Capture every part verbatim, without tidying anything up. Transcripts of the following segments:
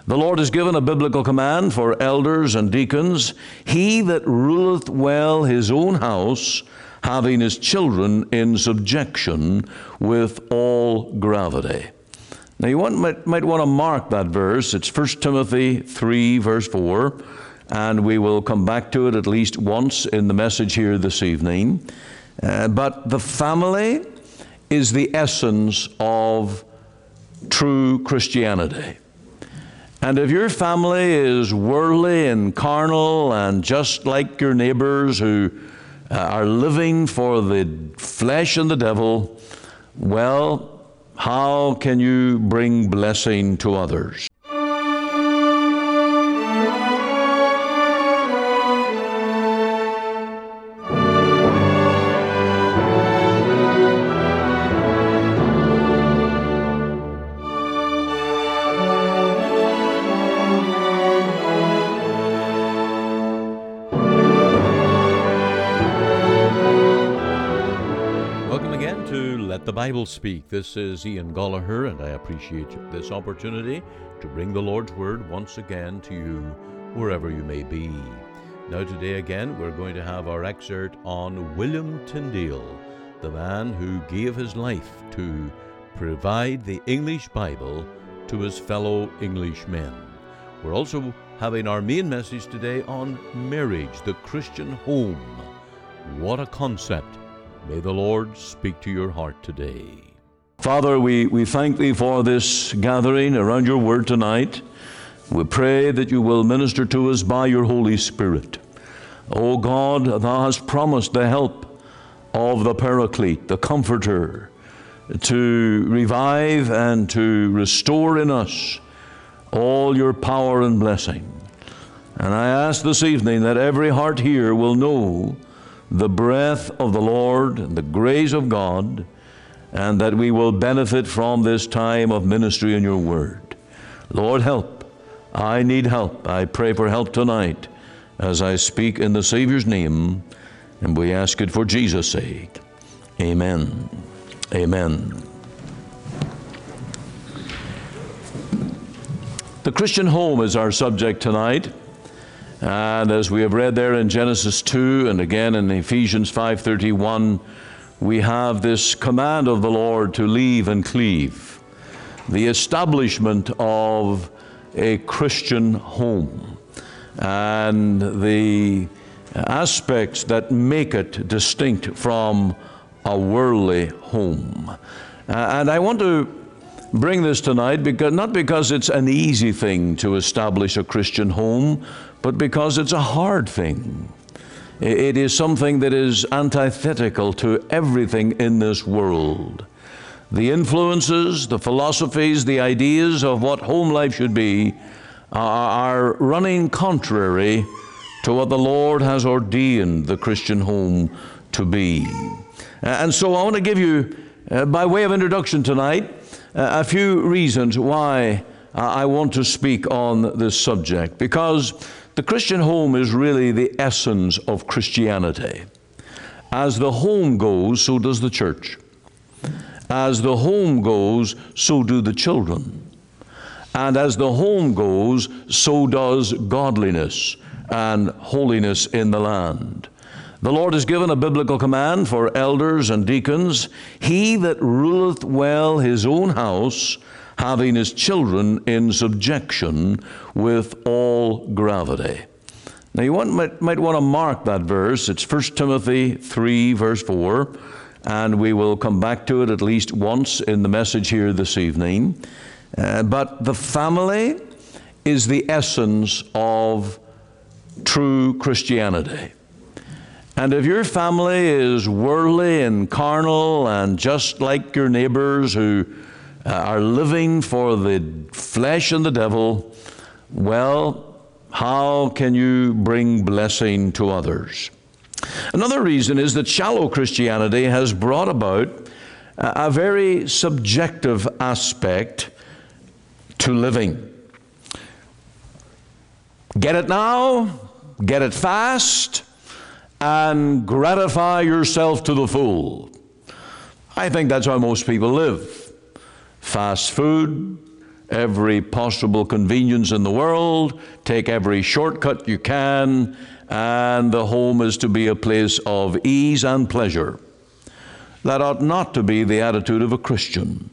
The Lord has given a biblical command for elders and deacons. He that ruleth well his own house, having his children in subjection with all gravity. Now you want, might, might want to mark that verse. It's First Timothy three, verse four, and we will come back to it at least once in the message here this evening. Uh, but the family is the essence of true Christianity. And if your family is worldly and carnal and just like your neighbors who uh, are living for the flesh and the devil, well, how can you bring blessing to others? The Bible Speak. This is Ian Gollaher, and I appreciate this opportunity to bring the Lord's Word once again to you, wherever you may be. Now today again, we're going to have our excerpt on William Tyndale, the man who gave his life to provide the English Bible to his fellow Englishmen. We're also having our main message today on marriage, the Christian home. What a concept! May the Lord speak to your heart today. Father, we, we thank Thee for this gathering around Your Word tonight. We pray that You will minister to us by Your Holy Spirit. O God, Thou hast promised the help of the Paraclete, the Comforter, to revive and to restore in us all Your power and blessing. And I ask this evening that every heart here will know the breath of the Lord and the grace of God, and that we will benefit from this time of ministry in Your Word. Lord, help. I need help. I pray for help tonight as I speak in the Savior's name, and we ask it for Jesus' sake. Amen. Amen. The Christian home is our subject tonight. And as we have read there in Genesis two and again in Ephesians five thirty-one, we have this command of the Lord to leave and cleave, the establishment of a Christian home, and the aspects that make it distinct from a worldly home. And I want to bring this tonight, because not because it's an easy thing to establish a Christian home, but because it's a hard thing. It is something that is antithetical to everything in this world. The influences, the philosophies, the ideas of what home life should be are running contrary to what the Lord has ordained the Christian home to be. And so I want to give you, uh, by way of introduction tonight, uh, a few reasons why I want to speak on this subject, because the Christian home is really the essence of Christianity. As the home goes, so does the church. As the home goes, so do the children. And as the home goes, so does godliness and holiness in the land. The Lord has given a biblical command for elders and deacons. He that ruleth well his own house, having his children in subjection with all gravity. Now you want, might, might want to mark that verse. It's First Timothy three, verse four, and we will come back to it at least once in the message here this evening. Uh, but the family is the essence of true Christianity. And if your family is worldly and carnal and just like your neighbors who uh, are living for the flesh and the devil, well, how can you bring blessing to others? Another reason is that shallow Christianity has brought about a, a very subjective aspect to living. Get it now, get it fast, and gratify yourself to the full. I think that's how most people live. Fast food, every possible convenience in the world, take every shortcut you can, and the home is to be a place of ease and pleasure. That ought not to be the attitude of a Christian.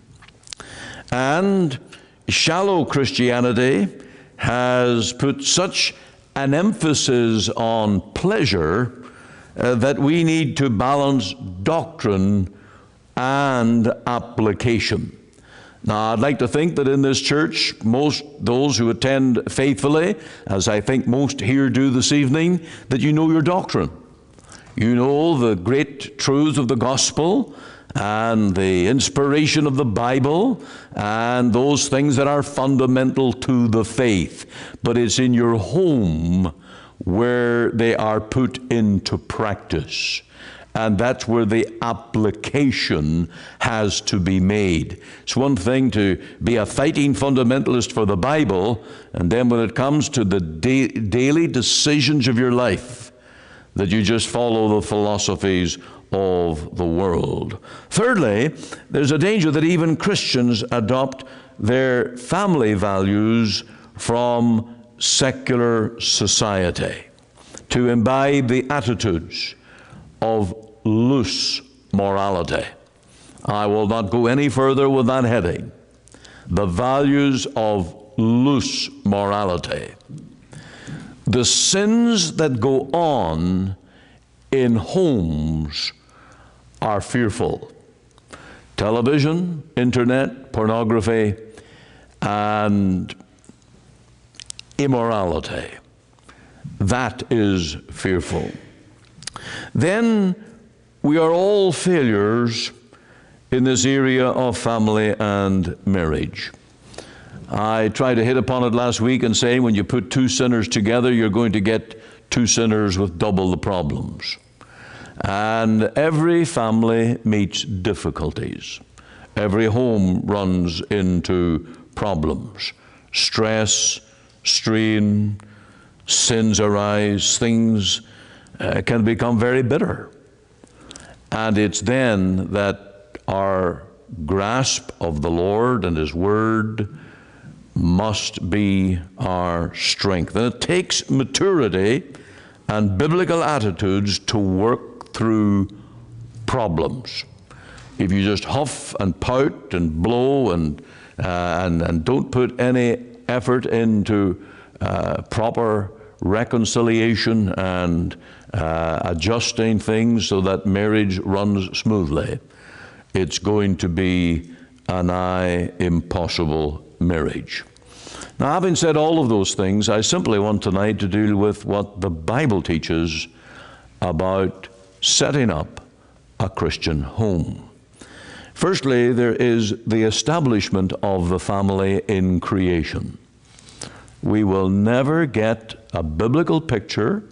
And shallow Christianity has put such an emphasis on pleasure uh, that we need to balance doctrine and application. Now, I'd like to think that in this church, most those who attend faithfully, as I think most here do this evening, that you know your doctrine. You know the great truths of the gospel and the inspiration of the Bible and those things that are fundamental to the faith. But it's in your home where they are put into practice. And that's where the application has to be made. It's one thing to be a fighting fundamentalist for the Bible, and then when it comes to the da- daily decisions of your life, that you just follow the philosophies of the world. Thirdly, there's a danger that even Christians adopt their family values from secular society to imbibe the attitudes of loose morality. I will not go any further with that heading. The values of loose morality. The sins that go on in homes are fearful. Television, internet, pornography, and immorality. That is fearful. Then we are all failures in this area of family and marriage. I tried to hit upon it last week and say when you put two sinners together, you're going to get two sinners with double the problems. And every family meets difficulties. Every home runs into problems. Stress, strain, sins arise, things uh, can become very bitter. And it's then that our grasp of the Lord and His Word must be our strength. And it takes maturity and biblical attitudes to work through problems. If you just huff and pout and blow and uh, and, and don't put any effort into uh, proper reconciliation and uh, adjusting things so that marriage runs smoothly, it's going to be a nigh impossible marriage. Now, having said all of those things, I simply want tonight to deal with what the Bible teaches about setting up a Christian home. Firstly, there is the establishment of the family in creation. We will never get a biblical picture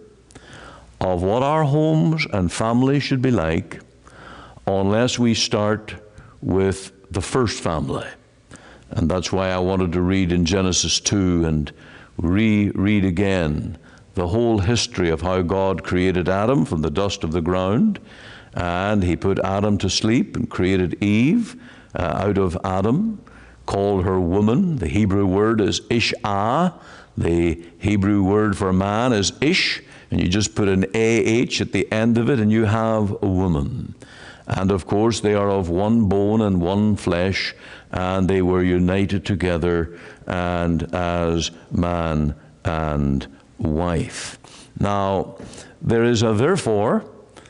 of what our homes and families should be like unless we start with the first family. And that's why I wanted to read in Genesis two and reread again the whole history of how God created Adam from the dust of the ground, and He put Adam to sleep and created Eve uh, out of Adam, called her woman. The Hebrew word is ish'ah. The Hebrew word for man is ish, and you just put an A-H at the end of it and you have a woman. And of course they are of one bone and one flesh, and they were united together and as man and wife. Now, there is a therefore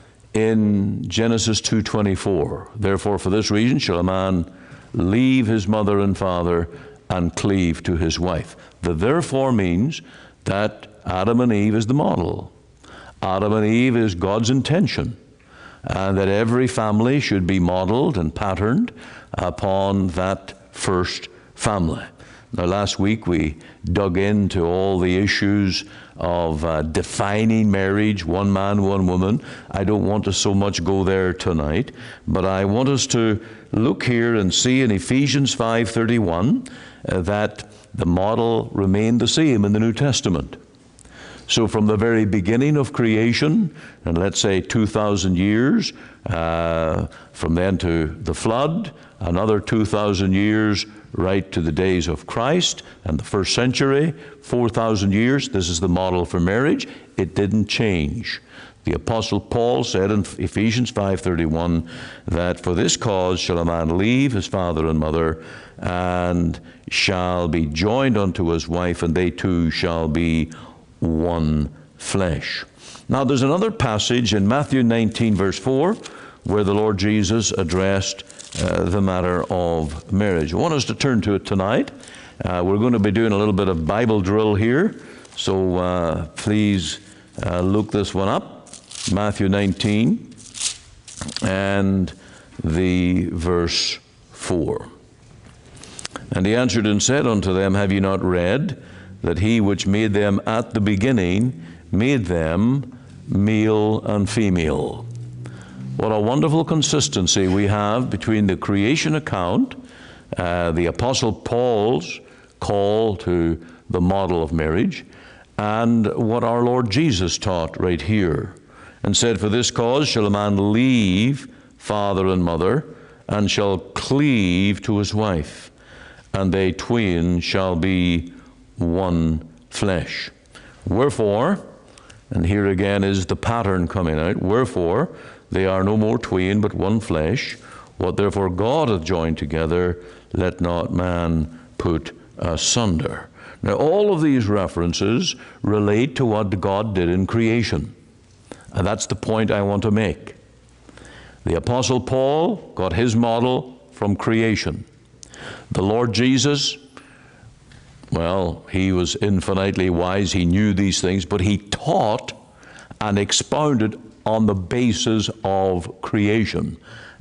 in Genesis two twenty-four. Therefore, for this reason shall a man leave his mother and father and cleave to his wife. The therefore means that Adam and Eve is the model. Adam and Eve is God's intention, and that every family should be modeled and patterned upon that first family. Now, last week we dug into all the issues of uh, defining marriage, one man, one woman. I don't want to so much go there tonight, but I want us to look here and see in Ephesians five thirty-one uh, that the model remained the same in the New Testament. So from the very beginning of creation, and let's say two thousand years, uh, from then to the flood, another two thousand years right to the days of Christ and the first century, four thousand years. This is the model for marriage. It didn't change. The Apostle Paul said in Ephesians five thirty-one that for this cause shall a man leave his father and mother, and shall be joined unto his wife, and they two shall be one flesh. Now there's another passage in Matthew nineteen verse four where the Lord Jesus addressed uh, the matter of marriage. I want us to turn to it tonight. Uh, we're going to be doing a little bit of Bible drill here, so uh, please uh, look this one up. Matthew nineteen and the verse four. And he answered and said unto them, Have ye not read that he which made them at the beginning made them male and female? What a wonderful consistency we have between the creation account, uh, the Apostle Paul's call to the model of marriage, and what our Lord Jesus taught right here, and said, For this cause shall a man leave father and mother, and shall cleave to his wife, and they twain shall be one flesh. Wherefore, and here again is the pattern coming out, wherefore they are no more twain but one flesh. What therefore God hath joined together, let not man put asunder. Now all of these references relate to what God did in creation. And that's the point I want to make. The Apostle Paul got his model from creation. The Lord Jesus, well, he was infinitely wise. He knew these things, but he taught and expounded on the basis of creation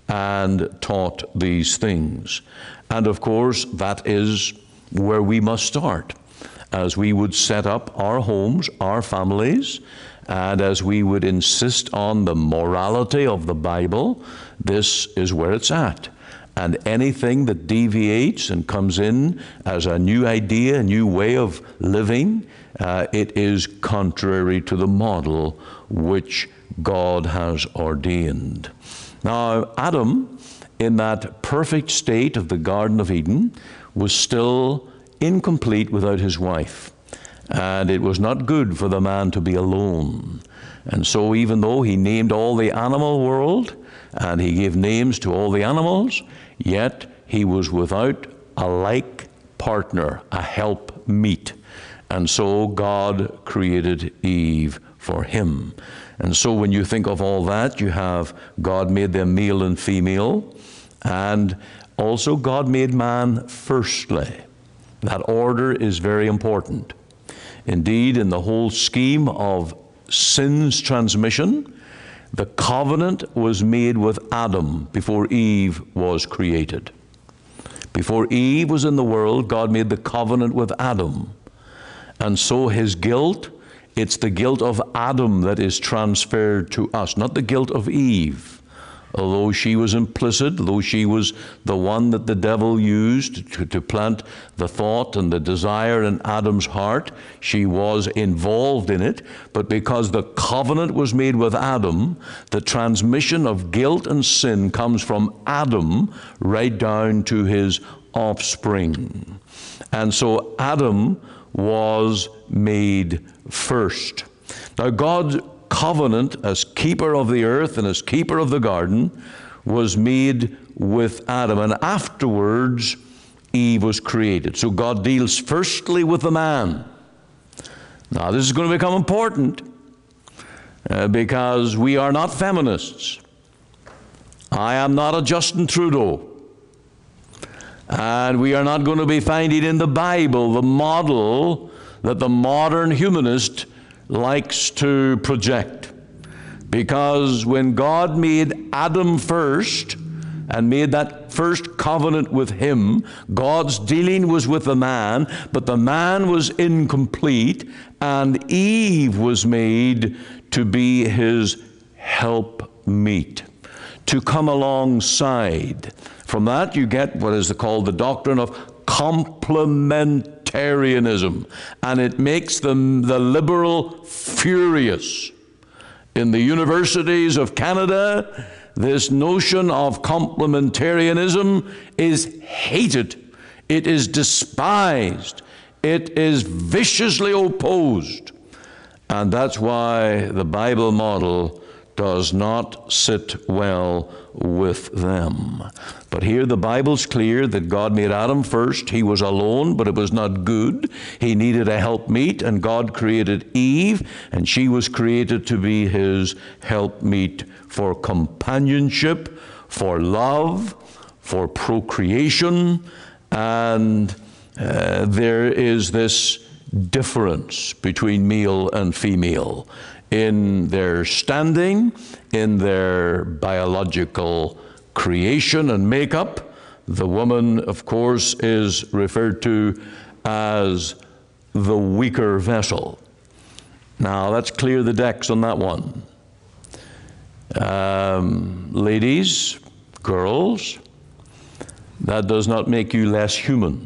and taught these things. And of course, that is where we must start. As we would set up our homes, our families, and as we would insist on the morality of the Bible, this is where it's at. And anything that deviates and comes in as a new idea, a new way of living, uh, it is contrary to the model which God has ordained. Now, Adam, in that perfect state of the Garden of Eden, was still incomplete without his wife. And it was not good for the man to be alone. And so even though he named all the animal world, and he gave names to all the animals, yet he was without a like partner, a help meet. And so God created Eve for him. And so when you think of all that, you have God made them male and female, and also God made man firstly. That order is very important. Indeed, in the whole scheme of sin's transmission, the covenant was made with Adam before Eve was created. Before Eve was in the world, God made the covenant with Adam. And so his guilt, it's the guilt of Adam that is transferred to us, not the guilt of Eve. Although she was implicit, though she was the one that the devil used to, to plant the thought and the desire in Adam's heart, she was involved in it. But because the covenant was made with Adam, the transmission of guilt and sin comes from Adam right down to his offspring. And so Adam was made first. Now God's covenant as keeper of the earth and as keeper of the garden was made with Adam, and afterwards Eve was created. So God deals firstly with the man. Now this is going to become important uh, because we are not feminists. I am not a Justin Trudeau. And we are not going to be finding in the Bible the model that the modern humanist likes to project. Because when God made Adam first and made that first covenant with him, God's dealing was with the man, but the man was incomplete, and Eve was made to be his helpmeet, to come alongside. From that you get what is called the doctrine of complementarianism, and it makes them the liberal furious. In the universities of Canada, this notion of complementarianism is hated It is despised. It is viciously opposed. And that's why the Bible model does not sit well with them. But here the Bible's clear that God made Adam first. He was alone, but it was not good. He needed a helpmeet, and God created Eve, and she was created to be his helpmeet for companionship, for love, for procreation. And uh, there is this difference between male and female in their standing, in their biological creation and makeup. The woman, of course, is referred to as the weaker vessel. Now, let's clear the decks on that one. Um, ladies, girls, that does not make you less human.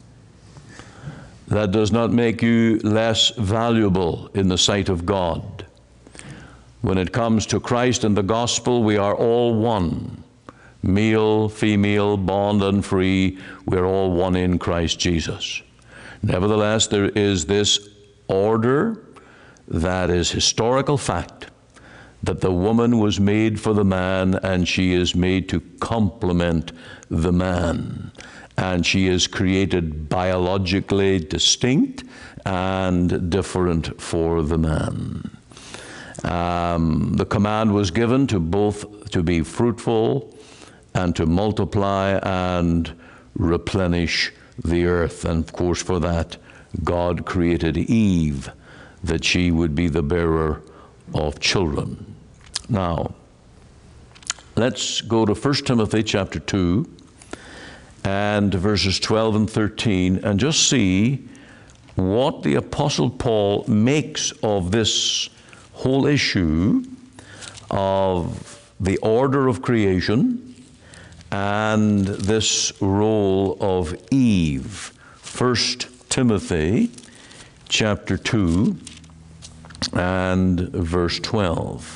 That does not make you less valuable in the sight of God. When it comes to Christ and the gospel, we are all one. Male, female, bond and free, we're all one in Christ Jesus. Nevertheless, there is this order that is historical fact, that the woman was made for the man, and she is made to complement the man. And she is created biologically distinct and different for the man. Um, the command was given to both to be fruitful and to multiply and replenish the earth. And of course, for that, God created Eve, that she would be the bearer of children. Now, let's go to First Timothy chapter two and verses twelve and thirteen, and just see what the Apostle Paul makes of this whole issue of the order of creation and this role of Eve. First Timothy chapter two and verse twelve.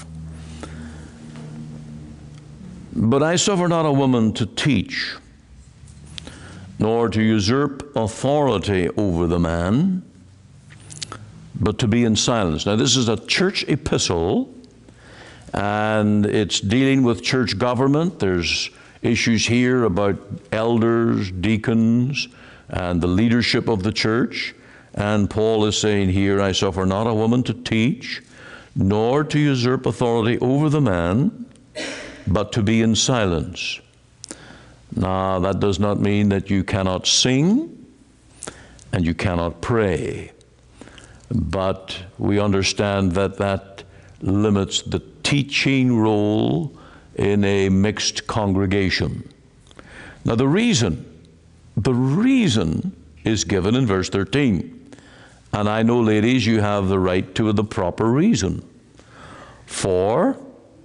But I suffer not a woman to teach, nor to usurp authority over the man, but to be in silence. Now, this is a church epistle, and it's dealing with church government. There's issues here about elders, deacons, and the leadership of the church. And Paul is saying here, I suffer not a woman to teach, nor to usurp authority over the man, but to be in silence. Now, that does not mean that you cannot sing and you cannot pray, but we understand that that limits the teaching role in a mixed congregation. Now, the reason, the reason is given in verse thirteen. And I know, ladies, you have the right to the proper reason. For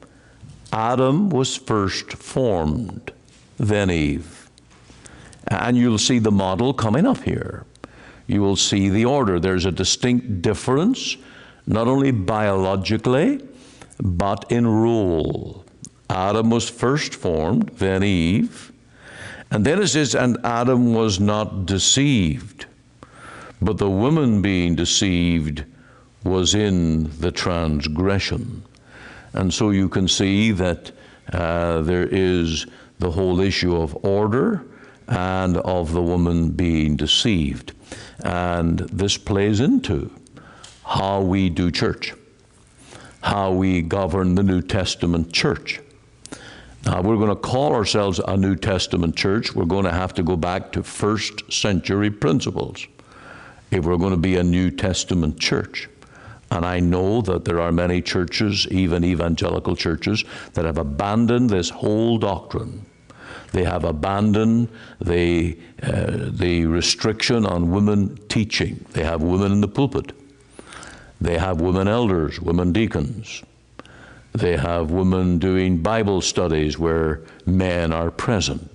Adam was first formed, then Eve. And you'll see the model coming up here. You will see the order. There's a distinct difference, not only biologically, but in role. Adam was first formed, then Eve. And then it says, and Adam was not deceived, but the woman being deceived was in the transgression. And so you can see that uh, there is the whole issue of order and of the woman being deceived. And this plays into how we do church, how we govern the New Testament church. Now, we're going to call ourselves a New Testament church. We're going to have to go back to first century principles if we're going to be a New Testament church. And I know that there are many churches, even evangelical churches, that have abandoned this whole doctrine. They have abandoned the, uh, the restriction on women teaching. They have women in the pulpit. They have women elders, women deacons. They have women doing Bible studies where men are present.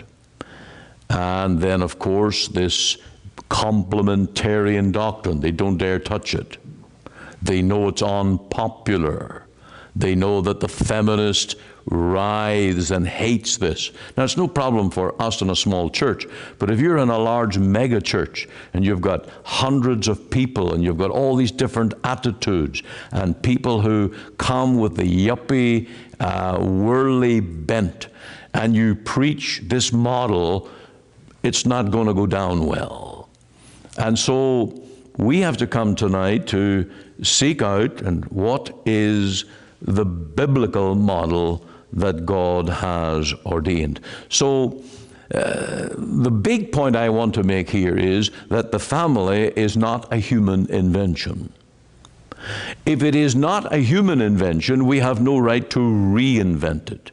And then, of course, this complementarian doctrine. They don't dare touch it. They know it's unpopular. They know that the feminist writhes and hates this. Now, it's no problem for us in a small church, but if you're in a large mega church and you've got hundreds of people and you've got all these different attitudes and people who come with the yuppie, uh, worldly bent, and you preach this model, it's not going to go down well. And so we have to come tonight to seek out and what is the biblical model that God has ordained. So uh, the big point I want to make here is that the family is not a human invention. If it is not a human invention, we have no right to reinvent it.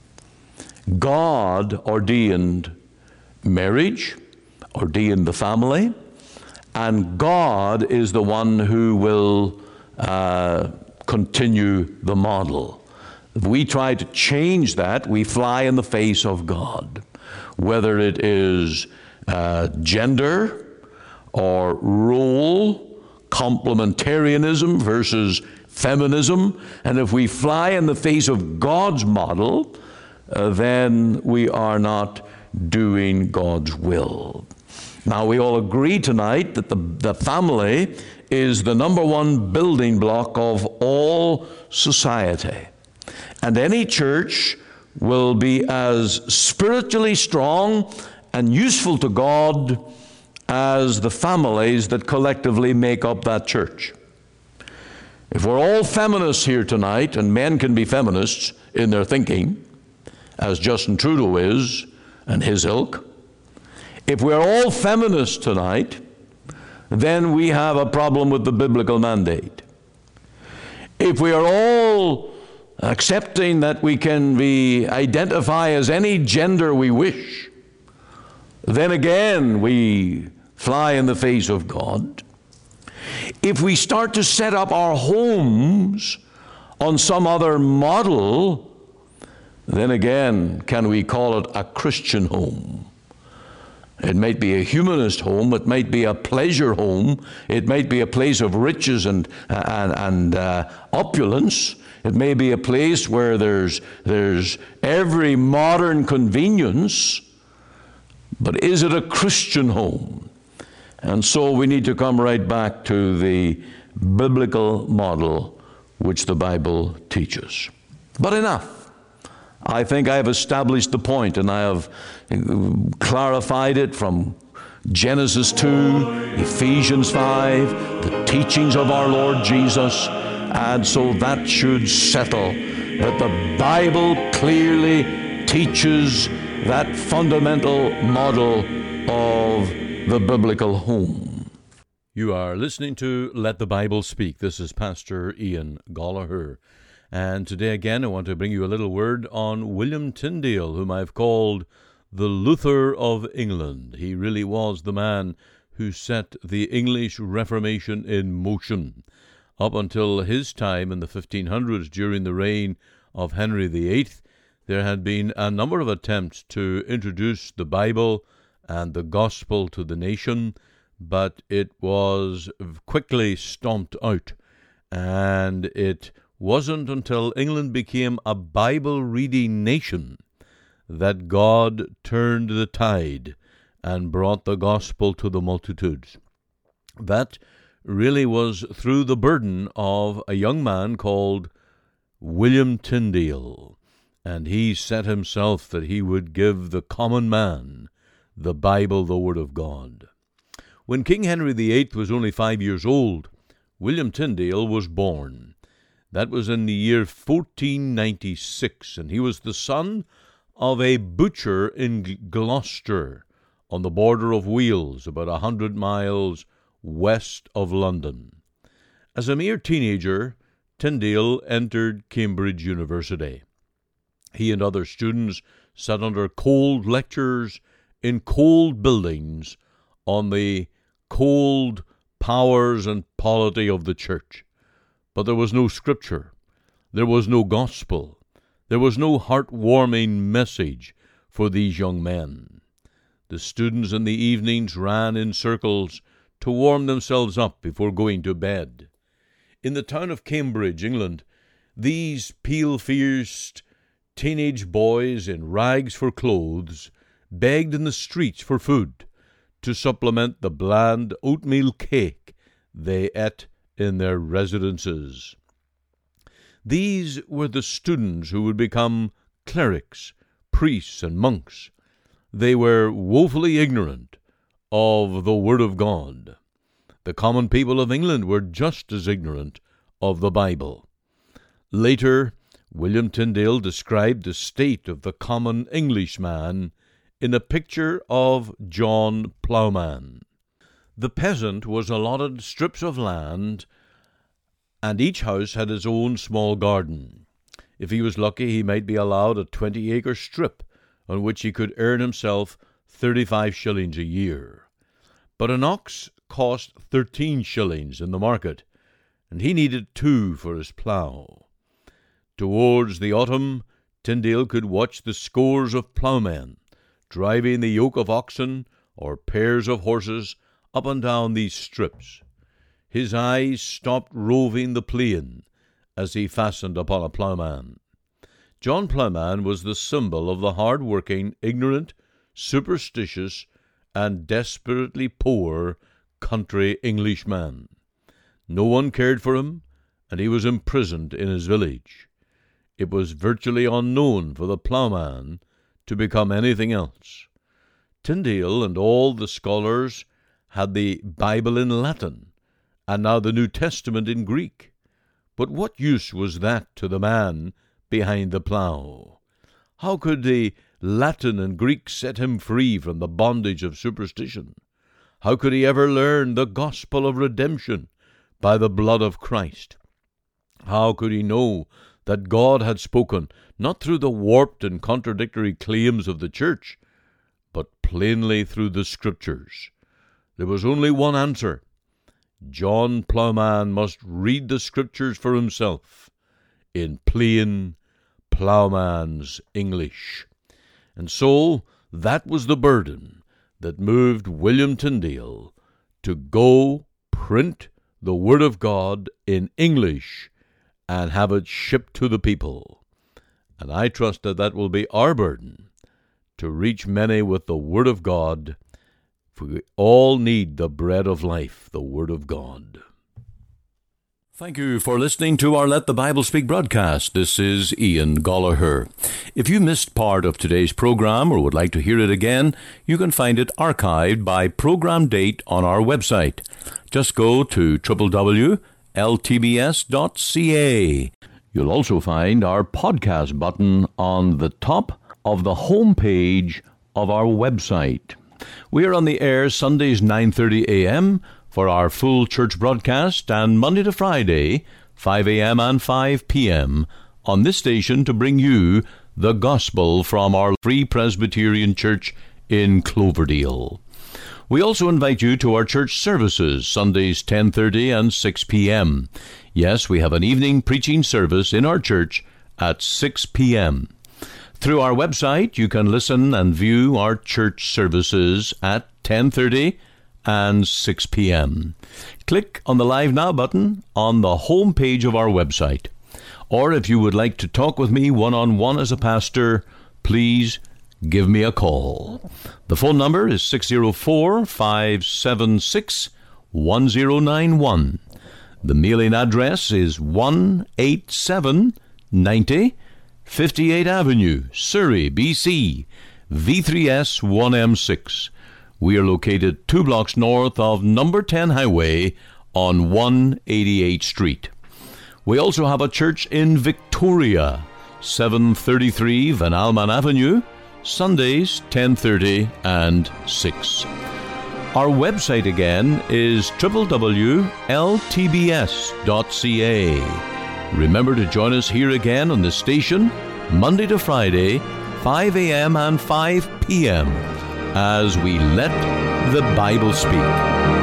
God ordained marriage, ordained the family, and God is the one who will uh, continue the model. If we try to change that, we fly in the face of God. Whether it is uh, gender or role, complementarianism versus feminism, and if we fly in the face of God's model, uh, then we are not doing God's will. Now, we all agree tonight that the, the family is the number one building block of all society. And any church will be as spiritually strong and useful to God as the families that collectively make up that church. If we're all feminists here tonight, and men can be feminists in their thinking, as Justin Trudeau is and his ilk, if we're all feminists tonight, then we have a problem with the biblical mandate. If we are all accepting that we can be identify as any gender we wish, then again we fly in the face of God. If we start to set up our homes on some other model, then again can we call it a Christian home? It might be a humanist home, it might be a pleasure home, it might be a place of riches and, and, and uh, opulence. It may be a place where there's, there's every modern convenience, but is it a Christian home? And so we need to come right back to the biblical model which the Bible teaches. But enough. I think I have established the point, and I have clarified it from Genesis two, Ephesians five, the teachings of our Lord Jesus, and so that should settle that the Bible clearly teaches that fundamental model of the biblical home. You are listening to Let the Bible Speak. This is Pastor Ian Goligher. And today again I want to bring you a little word on William Tyndale, whom I've called the Luther of England. He really was the man who set the English Reformation in motion. Up until his time in the fifteen hundreds, during the reign of Henry the Eighth, there had been a number of attempts to introduce the Bible and the gospel to the nation, but it was quickly stomped out, and it wasn't until England became a Bible-reading nation that God turned the tide and brought the gospel to the multitudes. That really was through the burden of a young man called William Tyndale, and he set himself that he would give the common man the Bible, the Word of God. When King Henry the Eighth was only five years old, William Tyndale was born. That was in the year fourteen ninety-six, and he was the son of a butcher in Gloucester, on the border of Wales, about a hundred miles west of London. As a mere teenager, Tyndale entered Cambridge University. He and other students sat under cold lectures in cold buildings on the cold powers and polity of the church. But there was no scripture, there was no gospel, there was no heartwarming message for these young men. The students in the evenings ran in circles to warm themselves up before going to bed. In the town of Cambridge, England, these pale-faced teenage boys in rags for clothes begged in the streets for food to supplement the bland oatmeal cake they ate in their residences. These were the students who would become clerics, priests, and monks. They were woefully ignorant of the Word of God. The common people of England were just as ignorant of the Bible. Later, William Tyndale described the state of the common Englishman in a picture of John Ploughman. The peasant was allotted strips of land, and each house had its own small garden. If he was lucky, he might be allowed a twenty-acre strip on which he could earn himself thirty-five shillings a year. But an ox cost thirteen shillings in the market, and he needed two for his plough. Towards the autumn, Tyndale could watch the scores of ploughmen driving the yoke of oxen or pairs of horses up and down these strips. His eyes stopped roving the plain as he fastened upon a ploughman. John Ploughman was the symbol of the hard-working, ignorant, superstitious, and desperately poor country Englishman. No one cared for him, and he was imprisoned in his village. It was virtually unknown for the ploughman to become anything else. Tyndale and all the scholars had the Bible in Latin, and now the New Testament in Greek. But what use was that to the man behind the plough? How could the Latin and Greek set him free from the bondage of superstition? How could he ever learn the gospel of redemption by the blood of Christ? How could he know that God had spoken, not through the warped and contradictory claims of the church, but plainly through the Scriptures? There was only one answer. John Ploughman must read the Scriptures for himself in plain ploughman's English. And so that was the burden that moved William Tyndale to go print the Word of God in English and have it shipped to the people. And I trust that that will be our burden, to reach many with the Word of God, for we all need the bread of life, the Word of God. Thank you for listening to our Let the Bible Speak broadcast. This is Ian Gollaher. If you missed part of today's program or would like to hear it again, you can find it archived by program date on our website. Just go to w w w dot l t b s dot c a. You'll also find our podcast button on the top of the home page of our website. We are on the air Sundays nine thirty a.m., for our full church broadcast, and Monday to Friday, five a.m. and five p.m. on this station to bring you the gospel from our Free Presbyterian Church in Cloverdale. We also invite you to our church services, Sundays ten thirty and six p.m. Yes, we have an evening preaching service in our church at six p.m. Through our website, you can listen and view our church services at ten thirty and six p.m. Click on the Live Now button on the home page of our website. Or if you would like to talk with me one-on-one as a pastor, please give me a call. The phone number is six oh four, five seven six, one oh nine one. The mailing address is one eighty-seven ninety fifty-eighth Avenue, Surrey, B C, V three S one M six. We are located two blocks north of number ten Highway on one eighty-eighth Street. We also have a church in Victoria, seven thirty-three Van Alman Avenue, Sundays ten thirty and six. Our website again is w w w dot l t b s dot c a. Remember to join us here again on the station, Monday to Friday, five a.m. and five p.m., as we let the Bible speak.